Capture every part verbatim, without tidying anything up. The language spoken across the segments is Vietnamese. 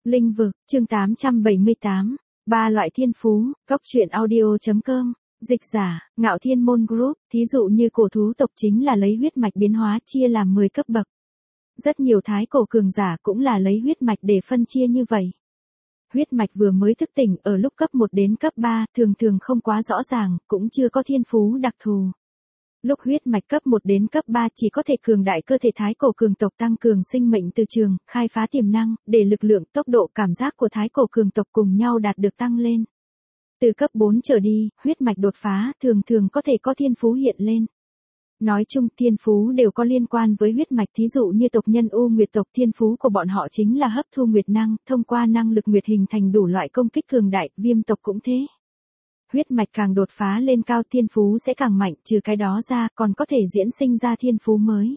Linh vực, chương tám trăm bảy mươi tám, ba loại thiên phú, góc truyện audio.com, dịch giả, Ngạo Thiên Môn Group, thí dụ như cổ thú tộc chính là lấy huyết mạch biến hóa chia làm mười cấp bậc. Rất nhiều thái cổ cường giả cũng là lấy huyết mạch để phân chia như vậy. Huyết mạch vừa mới thức tỉnh ở lúc cấp một đến cấp ba, thường thường không quá rõ ràng, cũng chưa có thiên phú đặc thù. Lúc huyết mạch cấp một đến cấp ba chỉ có thể cường đại cơ thể thái cổ cường tộc tăng cường sinh mệnh từ trường, khai phá tiềm năng, để lực lượng, tốc độ, cảm giác của thái cổ cường tộc cùng nhau đạt được tăng lên. Từ cấp bốn trở đi, huyết mạch đột phá, thường thường có thể có thiên phú hiện lên. Nói chung, thiên phú đều có liên quan với huyết mạch, thí dụ như tộc nhân U Nguyệt tộc, thiên phú của bọn họ chính là hấp thu nguyệt năng, thông qua năng lực nguyệt hình thành đủ loại công kích cường đại, Viêm tộc cũng thế. Huyết mạch càng đột phá lên cao thiên phú sẽ càng mạnh, trừ cái đó ra, còn có thể diễn sinh ra thiên phú mới.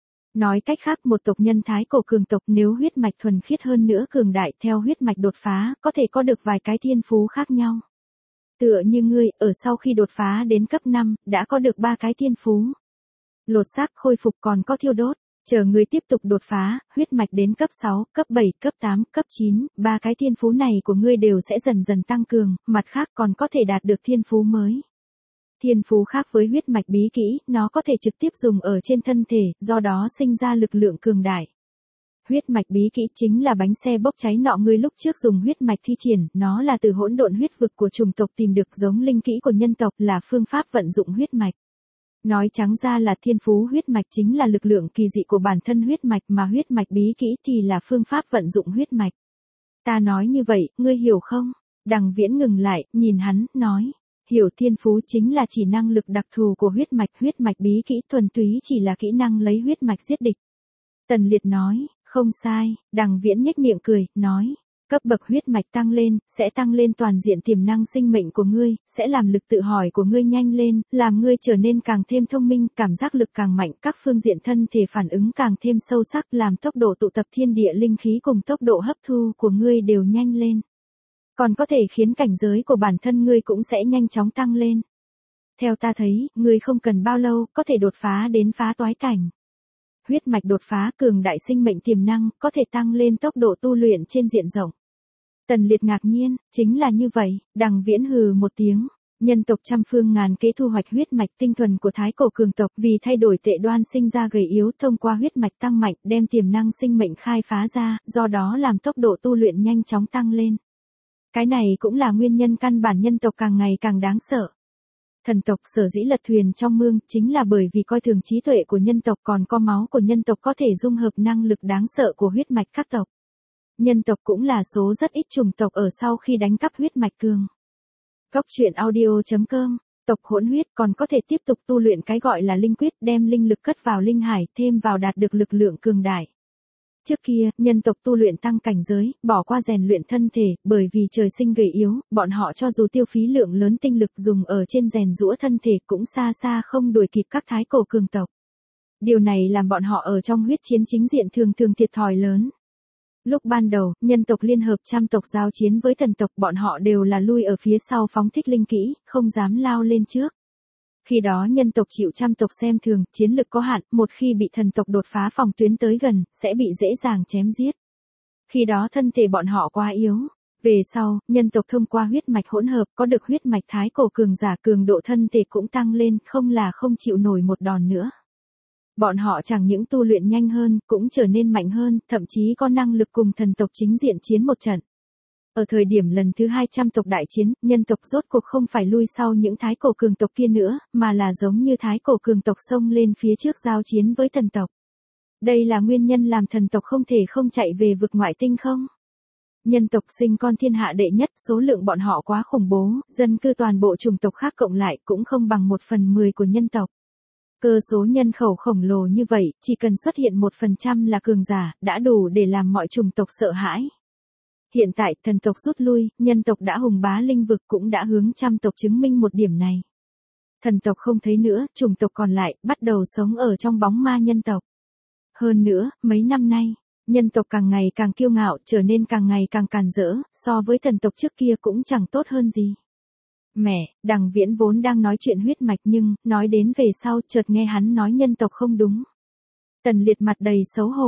Nói cách khác, một tộc nhân thái cổ cường tộc nếu huyết mạch thuần khiết hơn nữa cường đại theo huyết mạch đột phá, có thể có được vài cái thiên phú khác nhau. Tựa như ngươi, ở sau khi đột phá đến cấp năm, đã có được ba cái thiên phú. Lột xác, khôi phục còn có thiêu đốt. Chờ người tiếp tục đột phá, huyết mạch đến cấp sáu, cấp bảy, cấp tám, cấp chín, ba cái thiên phú này của ngươi đều sẽ dần dần tăng cường, mặt khác còn có thể đạt được thiên phú mới. Thiên phú khác với huyết mạch bí kỹ, nó có thể trực tiếp dùng ở trên thân thể, do đó sinh ra lực lượng cường đại. Huyết mạch bí kỹ chính là bánh xe bốc cháy nọ ngươi lúc trước dùng huyết mạch thi triển, nó là từ hỗn độn huyết vực của chủng tộc tìm được giống linh kỹ của nhân tộc là phương pháp vận dụng huyết mạch. Nói trắng ra là thiên phú huyết mạch chính là lực lượng kỳ dị của bản thân huyết mạch mà huyết mạch bí kỹ thì là phương pháp vận dụng huyết mạch. Ta nói như vậy, ngươi hiểu không? Đằng Viễn ngừng lại, nhìn hắn, nói. Hiểu thiên phú chính là chỉ năng lực đặc thù của huyết mạch, huyết mạch bí kỹ thuần túy chỉ là kỹ năng lấy huyết mạch giết địch. Tần Liệt nói, không sai, Đằng Viễn nhếch miệng cười, nói. Cấp bậc huyết mạch tăng lên, sẽ tăng lên toàn diện tiềm năng sinh mệnh của ngươi, sẽ làm lực tự hỏi của ngươi nhanh lên, làm ngươi trở nên càng thêm thông minh, cảm giác lực càng mạnh, các phương diện thân thể phản ứng càng thêm sâu sắc, làm tốc độ tụ tập thiên địa linh khí cùng tốc độ hấp thu của ngươi đều nhanh lên. Còn có thể khiến cảnh giới của bản thân ngươi cũng sẽ nhanh chóng tăng lên. Theo ta thấy, ngươi không cần bao lâu, có thể đột phá đến phá toái cảnh. Huyết mạch đột phá cường đại sinh mệnh tiềm năng, có thể tăng lên tốc độ tu luyện trên diện rộng. Tần Liệt ngạc nhiên, chính là như vậy, Đằng Viễn hừ một tiếng. Nhân tộc trăm phương ngàn kế thu hoạch huyết mạch tinh thuần của thái cổ cường tộc vì thay đổi tệ đoan sinh ra gầy yếu thông qua huyết mạch tăng mạnh đem tiềm năng sinh mệnh khai phá ra, do đó làm tốc độ tu luyện nhanh chóng tăng lên. Cái này cũng là nguyên nhân căn bản nhân tộc càng ngày càng đáng sợ. Thần tộc sở dĩ lật thuyền trong mương chính là bởi vì coi thường trí tuệ của nhân tộc còn có máu của nhân tộc có thể dung hợp năng lực đáng sợ của huyết mạch các tộc. Nhân tộc cũng là số rất ít chủng tộc ở sau khi đánh cắp huyết mạch cường. Góc truyện audio.com, tộc hỗn huyết còn có thể tiếp tục tu luyện cái gọi là linh quyết đem linh lực cất vào linh hải thêm vào đạt được lực lượng cường đại. Trước kia, nhân tộc tu luyện tăng cảnh giới, bỏ qua rèn luyện thân thể, bởi vì trời sinh gầy yếu, bọn họ cho dù tiêu phí lượng lớn tinh lực dùng ở trên rèn giũa thân thể cũng xa xa không đuổi kịp các thái cổ cường tộc. Điều này làm bọn họ ở trong huyết chiến chính diện thường thường thiệt thòi lớn. Lúc ban đầu, nhân tộc liên hợp trăm tộc giao chiến với thần tộc bọn họ đều là lui ở phía sau phóng thích linh kỹ, không dám lao lên trước. Khi đó nhân tộc chịu trăm tộc xem thường, chiến lực có hạn, một khi bị thần tộc đột phá phòng tuyến tới gần, sẽ bị dễ dàng chém giết. Khi đó thân thể bọn họ quá yếu. Về sau, nhân tộc thông qua huyết mạch hỗn hợp có được huyết mạch thái cổ cường giả cường độ thân thể cũng tăng lên, không là không chịu nổi một đòn nữa. Bọn họ chẳng những tu luyện nhanh hơn, cũng trở nên mạnh hơn, thậm chí có năng lực cùng thần tộc chính diện chiến một trận. Ở thời điểm lần thứ hai trăm tộc đại chiến, nhân tộc rốt cuộc không phải lui sau những thái cổ cường tộc kia nữa, mà là giống như thái cổ cường tộc xông lên phía trước giao chiến với thần tộc. Đây là nguyên nhân làm thần tộc không thể không chạy về vực ngoại tinh không? Nhân tộc sinh con thiên hạ đệ nhất, số lượng bọn họ quá khủng bố, dân cư toàn bộ chủng tộc khác cộng lại cũng không bằng một phần mười của nhân tộc. Cơ số nhân khẩu khổng lồ như vậy, chỉ cần xuất hiện một phần trăm là cường giả, đã đủ để làm mọi chủng tộc sợ hãi. Hiện tại, thần tộc rút lui, nhân tộc đã hùng bá linh vực cũng đã hướng trăm tộc chứng minh một điểm này. Thần tộc không thấy nữa, chủng tộc còn lại, bắt đầu sống ở trong bóng ma nhân tộc. Hơn nữa, mấy năm nay, nhân tộc càng ngày càng kiêu ngạo, trở nên càng ngày càng càn rỡ, so với thần tộc trước kia cũng chẳng tốt hơn gì. Mẹ, Đằng Viễn vốn đang nói chuyện huyết mạch nhưng, nói đến về sau, chợt nghe hắn nói nhân tộc không đúng. Tần Liệt mặt đầy xấu hổ.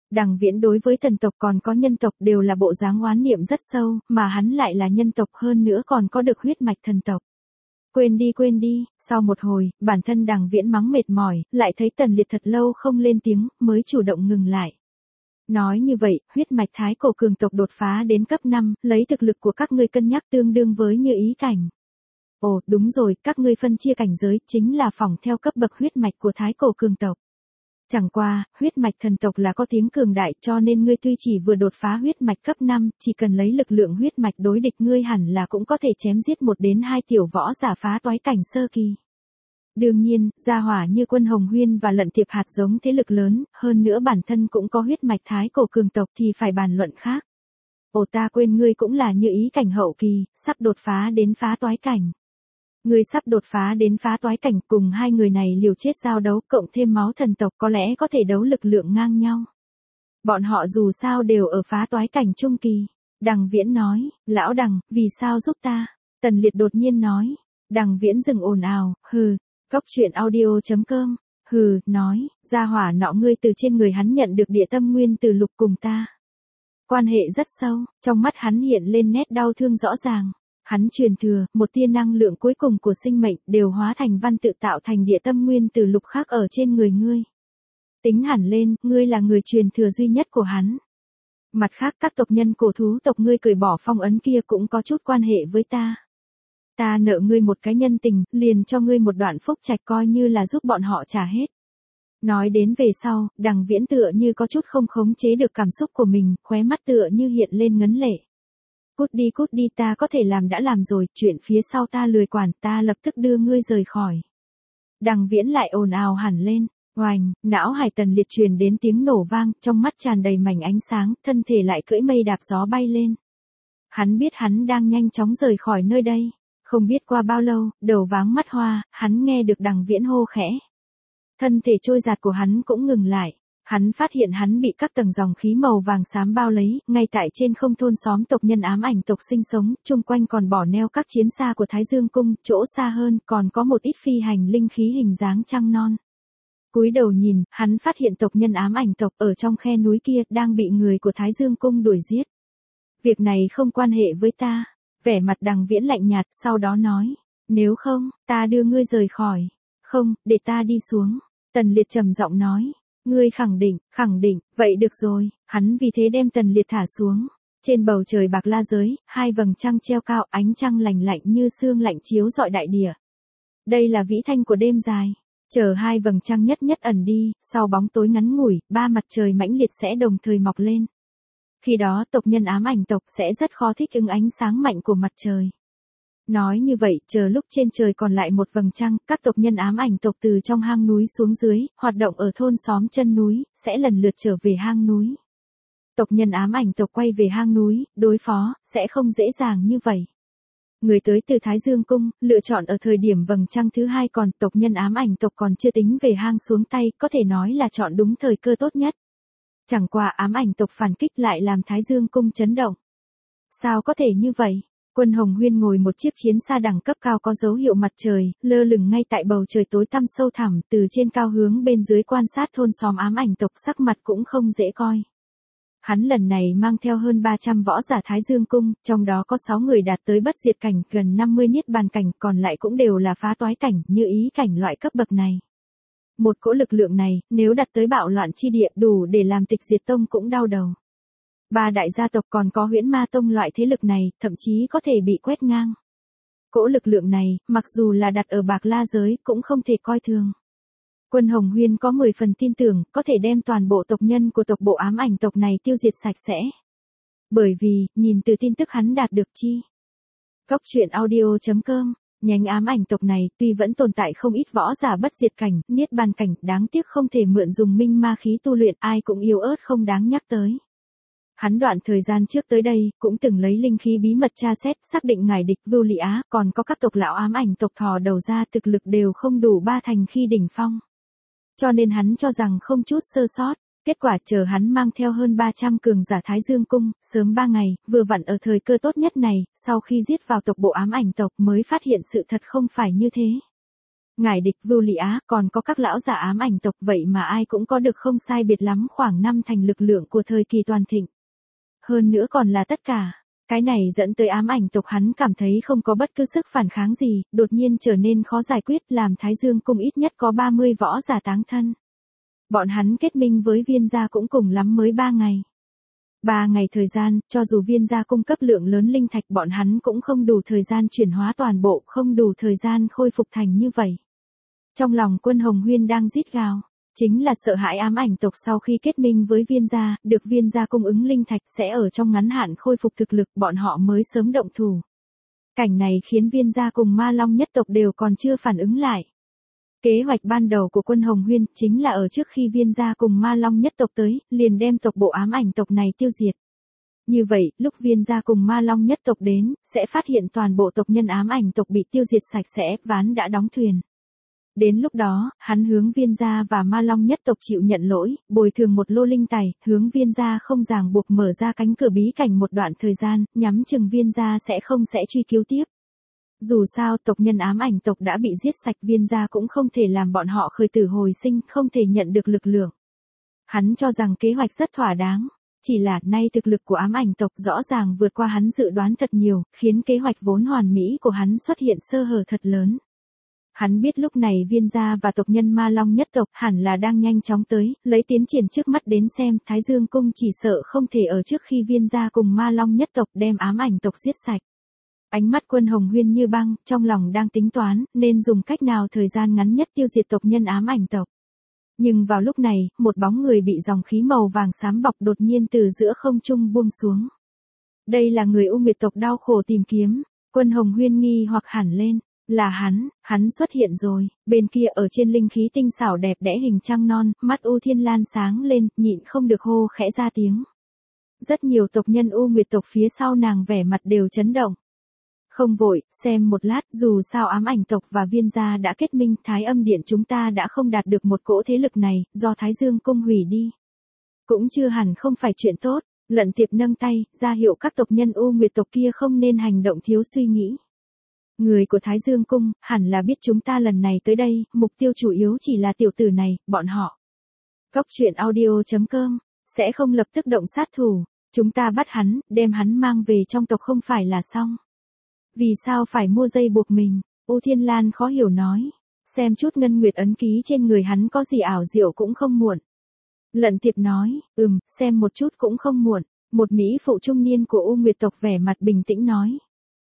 Đằng Viễn đối với thần tộc còn có nhân tộc đều là bộ dáng oán niệm rất sâu, mà hắn lại là nhân tộc hơn nữa còn có được huyết mạch thần tộc. Quên đi quên đi, sau một hồi, bản thân Đằng Viễn mắng mệt mỏi, lại thấy Tần Liệt thật lâu không lên tiếng, mới chủ động ngừng lại. Nói như vậy, huyết mạch thái cổ cường tộc đột phá đến cấp năm, lấy thực lực của các ngươi cân nhắc tương đương với như ý cảnh. Ồ, đúng rồi, các ngươi phân chia cảnh giới, chính là phỏng theo cấp bậc huyết mạch của thái cổ cường tộc. Chẳng qua, huyết mạch thần tộc là có tiếng cường đại cho nên ngươi tuy chỉ vừa đột phá huyết mạch cấp năm, chỉ cần lấy lực lượng huyết mạch đối địch ngươi hẳn là cũng có thể chém giết một đến hai tiểu võ giả phá toái cảnh sơ kỳ. Đương nhiên, gia hỏa như Quân Hồng Huyên và Lận Tiệp hạt giống thế lực lớn, hơn nữa bản thân cũng có huyết mạch thái cổ cường tộc thì phải bàn luận khác. Ồ ta quên ngươi cũng là như ý cảnh hậu kỳ, sắp đột phá đến phá toái cảnh. Ngươi sắp đột phá đến phá toái cảnh cùng hai người này liều chết giao đấu cộng thêm máu thần tộc có lẽ có thể đấu lực lượng ngang nhau. Bọn họ dù sao đều ở phá toái cảnh trung kỳ. Đằng Viễn nói, lão Đằng, vì sao giúp ta? Tần Liệt đột nhiên nói. Đằng Viễn dừng ồn ào, hừ, cốc truyện audio chấm com, hừ, nói, gia hỏa nọ ngươi từ trên người hắn nhận được địa tâm nguyên từ lục cùng ta. Quan hệ rất sâu, trong mắt hắn hiện lên nét đau thương rõ ràng. Hắn truyền thừa, một tia năng lượng cuối cùng của sinh mệnh đều hóa thành văn tự tạo thành địa tâm nguyên từ lục khác ở trên người ngươi. Tính hẳn lên, ngươi là người truyền thừa duy nhất của hắn. Mặt khác các tộc nhân cổ thú tộc ngươi cởi bỏ phong ấn kia cũng có chút quan hệ với ta. Ta nợ ngươi một cái nhân tình, liền cho ngươi một đoạn phúc trạch coi như là giúp bọn họ trả hết. Nói đến về sau, Đằng Viễn tựa như có chút không khống chế được cảm xúc của mình, khóe mắt tựa như hiện lên ngấn lệ. Cút đi cút đi ta có thể làm đã làm rồi, chuyện phía sau ta lười quản, ta lập tức đưa ngươi rời khỏi. Đằng Viễn lại ồn ào hẳn lên, oành, não hải Tần Liệt truyền đến tiếng nổ vang, trong mắt tràn đầy mảnh ánh sáng, thân thể lại cưỡi mây đạp gió bay lên. Hắn biết hắn đang nhanh chóng rời khỏi nơi đây, không biết qua bao lâu, đầu váng mắt hoa, hắn nghe được Đằng Viễn hô khẽ. Thân thể trôi giạt của hắn cũng ngừng lại. Hắn phát hiện hắn bị các tầng dòng khí màu vàng xám bao lấy, ngay tại trên không thôn xóm tộc nhân ám ảnh tộc sinh sống, chung quanh còn bỏ neo các chiến xa của Thái Dương Cung, chỗ xa hơn còn có một ít phi hành linh khí hình dáng trăng non. Cúi đầu nhìn, hắn phát hiện tộc nhân ám ảnh tộc ở trong khe núi kia đang bị người của Thái Dương Cung đuổi giết. Việc này không quan hệ với ta. Vẻ mặt Đằng Viễn lạnh nhạt, sau đó nói, nếu không, ta đưa ngươi rời khỏi. Không, để ta đi xuống. Tần Liệt trầm giọng nói. Ngươi khẳng định, khẳng định, vậy được rồi, hắn vì thế đem Tần Liệt thả xuống. Trên bầu trời bạc la giới, hai vầng trăng treo cao, ánh trăng lành lạnh như sương lạnh chiếu rọi đại địa. Đây là vĩ thanh của đêm dài. Chờ hai vầng trăng nhất nhất ẩn đi, sau bóng tối ngắn ngủi, ba mặt trời mãnh liệt sẽ đồng thời mọc lên. Khi đó tộc nhân ám ảnh tộc sẽ rất khó thích ứng ánh sáng mạnh của mặt trời. Nói như vậy, chờ lúc trên trời còn lại một vầng trăng, các tộc nhân ám ảnh tộc từ trong hang núi xuống dưới, hoạt động ở thôn xóm chân núi, sẽ lần lượt trở về hang núi. Tộc nhân ám ảnh tộc quay về hang núi, đối phó, sẽ không dễ dàng như vậy. Người tới từ Thái Dương Cung, lựa chọn ở thời điểm vầng trăng thứ hai còn tộc nhân ám ảnh tộc còn chưa tính về hang xuống tay, có thể nói là chọn đúng thời cơ tốt nhất. Chẳng qua ám ảnh tộc phản kích lại làm Thái Dương Cung chấn động. Sao có thể như vậy? Quân Hồng Huyên ngồi một chiếc chiến xa đẳng cấp cao có dấu hiệu mặt trời, lơ lửng ngay tại bầu trời tối tăm sâu thẳm, từ trên cao hướng bên dưới quan sát thôn xóm ám ảnh tộc sắc mặt cũng không dễ coi. Hắn lần này mang theo hơn ba trăm võ giả Thái Dương Cung, trong đó có sáu người đạt tới bất diệt cảnh, gần năm mươi niết bàn cảnh, còn lại cũng đều là phá toái cảnh, như ý cảnh loại cấp bậc này. Một cỗ lực lượng này, nếu đặt tới bạo loạn chi địa đủ để làm tịch diệt tông cũng đau đầu. Ba đại gia tộc còn có huyễn ma tông loại thế lực này, thậm chí có thể bị quét ngang. Cỗ lực lượng này, mặc dù là đặt ở bạc la giới, cũng không thể coi thường. Quân Hồng Huyên có mười phần tin tưởng, có thể đem toàn bộ tộc nhân của tộc bộ ám ảnh tộc này tiêu diệt sạch sẽ. Bởi vì, nhìn từ tin tức hắn đạt được chi. Cốc truyện audio chấm com, nhánh ám ảnh tộc này tuy vẫn tồn tại không ít võ giả bất diệt cảnh, niết bàn cảnh, đáng tiếc không thể mượn dùng minh ma khí tu luyện, ai cũng yếu ớt không đáng nhắc tới. Hắn đoạn thời gian trước tới đây, cũng từng lấy linh khí bí mật tra xét, xác định ngài địch Vưu Lị Á, còn có các tộc lão ám ảnh tộc thò đầu ra thực lực đều không đủ ba thành khi đỉnh phong. Cho nên hắn cho rằng không chút sơ sót, kết quả chờ hắn mang theo hơn ba trăm cường giả Thái Dương Cung, sớm ba ngày, vừa vặn ở thời cơ tốt nhất này, sau khi giết vào tộc bộ ám ảnh tộc mới phát hiện sự thật không phải như thế. Ngải Địch, Vưu Lị Á, còn có các lão già ám ảnh tộc, vậy mà ai cũng có được không sai biệt lắm khoảng năm thành lực lượng của thời kỳ toàn thịnh. Hơn nữa còn là tất cả. Cái này dẫn tới ám ảnh tộc hắn cảm thấy không có bất cứ sức phản kháng gì, đột nhiên trở nên khó giải quyết, làm Thái Dương cung ít nhất có ba mươi võ giả táng thân. Bọn hắn kết minh với Viên gia cũng cùng lắm mới ba ngày. Ba ngày thời gian, cho dù Viên gia cung cấp lượng lớn linh thạch, bọn hắn cũng không đủ thời gian chuyển hóa toàn bộ, không đủ thời gian khôi phục thành như vậy. Trong lòng Quân Hồng Huyên đang rít gào, chính là sợ hãi ám ảnh tộc sau khi kết minh với Viên gia, được Viên gia cung ứng linh thạch sẽ ở trong ngắn hạn khôi phục thực lực, bọn họ mới sớm động thủ. Cảnh này khiến Viên gia cùng Ma Long nhất tộc đều còn chưa phản ứng lại. Kế hoạch ban đầu của Quân Hồng Huyên chính là ở trước khi Viên gia cùng Ma Long nhất tộc tới, liền đem tộc bộ ám ảnh tộc này tiêu diệt. Như vậy, lúc Viên gia cùng Ma Long nhất tộc đến, sẽ phát hiện toàn bộ tộc nhân ám ảnh tộc bị tiêu diệt sạch sẽ, ván đã đóng thuyền. Đến lúc đó, hắn hướng Viên gia và Ma Long nhất tộc chịu nhận lỗi, bồi thường một lô linh tài, hướng Viên gia không ràng buộc mở ra cánh cửa bí cảnh một đoạn thời gian, nhắm chừng Viên gia sẽ không sẽ truy cứu tiếp. Dù sao tộc nhân ám ảnh tộc đã bị giết sạch, Viên gia cũng không thể làm bọn họ khởi tử hồi sinh, không thể nhận được lực lượng. Hắn cho rằng kế hoạch rất thỏa đáng, chỉ là nay thực lực của ám ảnh tộc rõ ràng vượt qua hắn dự đoán thật nhiều, khiến kế hoạch vốn hoàn mỹ của hắn xuất hiện sơ hở thật lớn. Hắn biết lúc này Viên gia và tộc nhân Ma Long nhất tộc hẳn là đang nhanh chóng tới, lấy tiến triển trước mắt đến xem, Thái Dương cung chỉ sợ không thể ở trước khi Viên gia cùng Ma Long nhất tộc đem ám ảnh tộc giết sạch. Ánh mắt Quân Hồng Huyên như băng, trong lòng đang tính toán, nên dùng cách nào thời gian ngắn nhất tiêu diệt tộc nhân ám ảnh tộc. Nhưng vào lúc này, một bóng người bị dòng khí màu vàng xám bọc đột nhiên từ giữa không trung buông xuống. Đây là người U Nguyệt tộc đau khổ tìm kiếm, Quân Hồng Huyên nghi hoặc hẳn lên, là hắn, hắn xuất hiện rồi, bên kia ở trên linh khí tinh xảo đẹp đẽ hình trăng non, mắt U Thiên Lan sáng lên, nhịn không được hô khẽ ra tiếng. Rất nhiều tộc nhân U Nguyệt tộc phía sau nàng vẻ mặt đều chấn động. Không vội, xem một lát, dù sao ám ảnh tộc và Viên gia đã kết minh, Thái Âm Điện chúng ta đã không đạt được một cỗ thế lực này, do Thái Dương cung hủy đi. Cũng chưa hẳn không phải chuyện tốt, Lận Tiệp nâng tay, ra hiệu các tộc nhân U Nguyệt tộc kia không nên hành động thiếu suy nghĩ. Người của Thái Dương cung, hẳn là biết chúng ta lần này tới đây, mục tiêu chủ yếu chỉ là tiểu tử này, bọn họ. Góc truyện audio chấm com, sẽ không lập tức động sát thủ, chúng ta bắt hắn, đem hắn mang về trong tộc không phải là xong. Vì sao phải mua dây buộc mình? U Thiên Lan khó hiểu nói. Xem chút ngân nguyệt ấn ký trên người hắn có gì ảo diệu cũng không muộn. Lận Tiệp nói, ừm, xem một chút cũng không muộn. Một mỹ phụ trung niên của U Nguyệt tộc vẻ mặt bình tĩnh nói.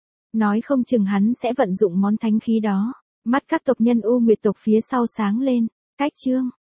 Nói không chừng hắn sẽ vận dụng món thánh khí đó. Mắt các tộc nhân U Nguyệt tộc phía sau sáng lên. Cách chương.